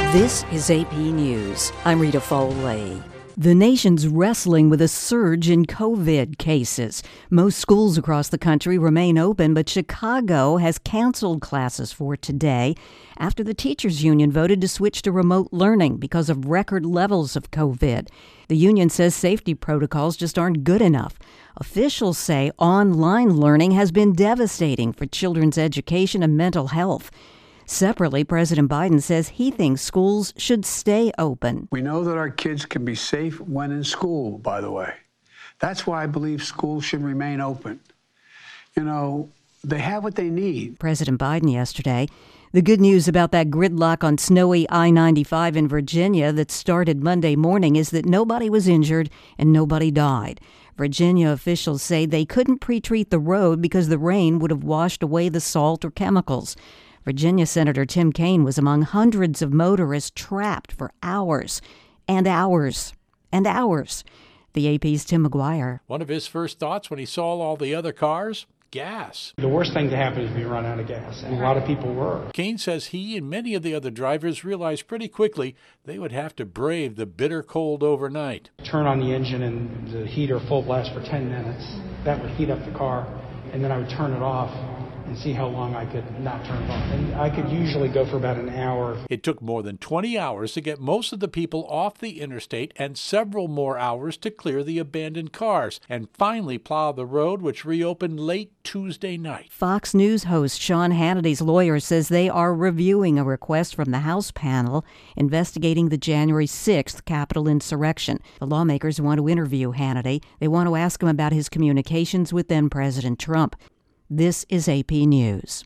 This is AP News. I'm Rita Foley. The nation's wrestling with a surge in COVID cases. Most schools across the country remain open, but Chicago has canceled classes for today after the teachers' union voted to switch to remote learning because of record levels of COVID. The union says safety protocols just aren't good enough. Officials say online learning has been devastating for children's education and mental health. Separately, President Biden says he thinks schools should stay open. We know that our kids can be safe when in school, by the way. That's why I believe schools should remain open. You know, they have what they need. President Biden yesterday. The good news about that gridlock on snowy I-95 in Virginia that started Monday morning is that nobody was injured and nobody died. Virginia officials say they couldn't pre-treat the road because the rain would have washed away the salt or chemicals. Virginia Senator Tim Kaine was among hundreds of motorists trapped for hours and hours and hours. The AP's Tim McGuire. One of his first thoughts when he saw all the other cars? Gas. The worst thing to happen is we run out of gas, and a lot of people were. Kaine says he and many of the other drivers realized pretty quickly they would have to brave the bitter cold overnight. Turn on the engine and the heater full blast for 10 minutes. That would heat up the car, and then I would turn it off and see how long I could not turn it off. And I could usually go for about an hour. It took more than 20 hours to get most of the people off the interstate and several more hours to clear the abandoned cars and finally plow the road, which reopened late Tuesday night. Fox News host Sean Hannity's lawyer says they are reviewing a request from the House panel investigating the January 6th Capitol insurrection. The lawmakers want to interview Hannity. They want to ask him about his communications with then President Trump. This is AP News.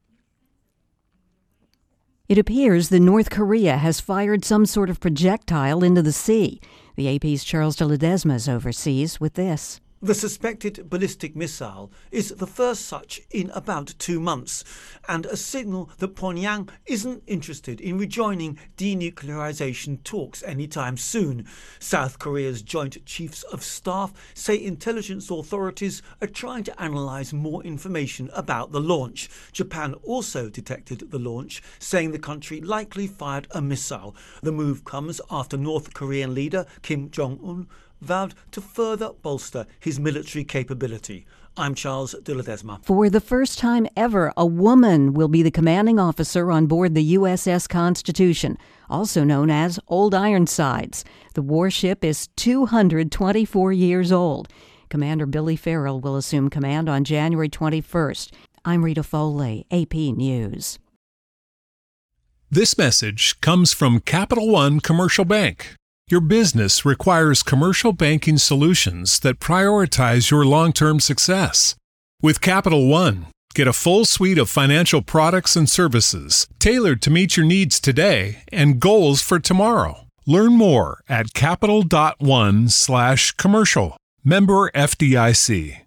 It appears that North Korea has fired some sort of projectile into the sea. The AP's Charles de Ledesma is overseas with this. The suspected ballistic missile is the first such in about 2 months, and a signal that Pyongyang isn't interested in rejoining denuclearization talks anytime soon. South Korea's Joint Chiefs of Staff say intelligence authorities are trying to analyze more information about the launch. Japan also detected the launch, saying the country likely fired a missile. The move comes after North Korean leader Kim Jong-un vowed to further bolster his military capability. I'm Charles de Ledesma. For the first time ever, a woman will be the commanding officer on board the USS Constitution, also known as Old Ironsides. The warship is 224 years old. Commander Billy Farrell will assume command on January 21st. I'm Rita Foley, AP News. This message comes from Capital One Commercial Bank. Your business requires commercial banking solutions that prioritize your long-term success. With Capital One, get a full suite of financial products and services tailored to meet your needs today and goals for tomorrow. Learn more at capital.one/commercial. Member FDIC.